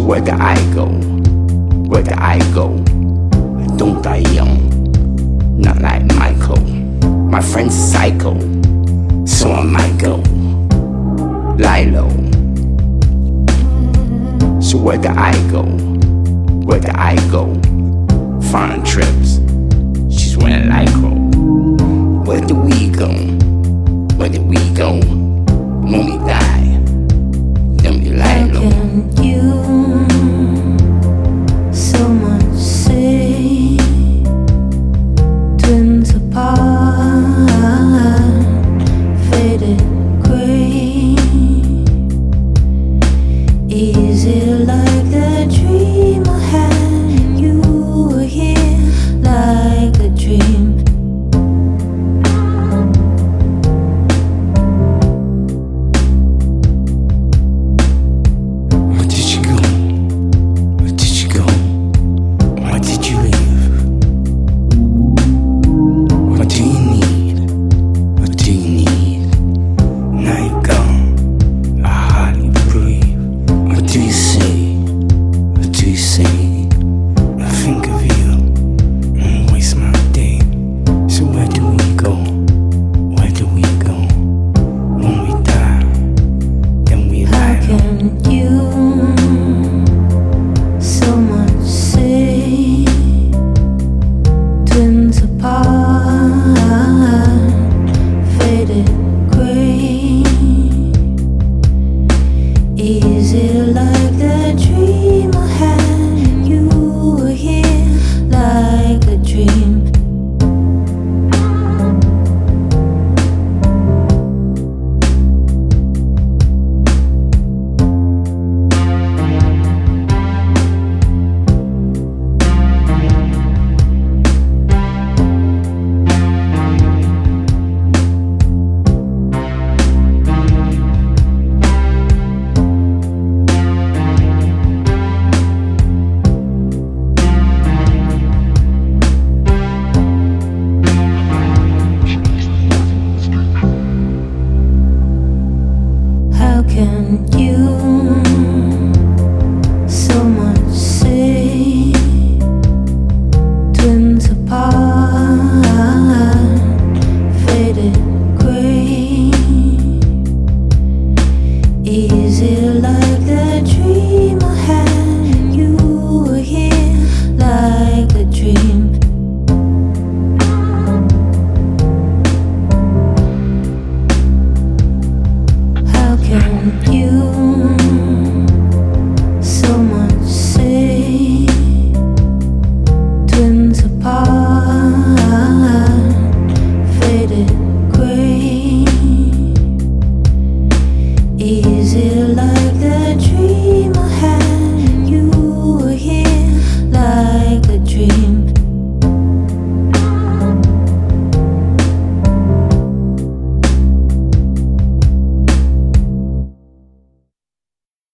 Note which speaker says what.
Speaker 1: where do I go? Where do I go? Don't die young, not like Michael. My friend's psycho, so I might go. Lie low. So where do I go? Where do I go? Foreign trips, she's wearing Lycra. Where do we go? Where do we go? When we die?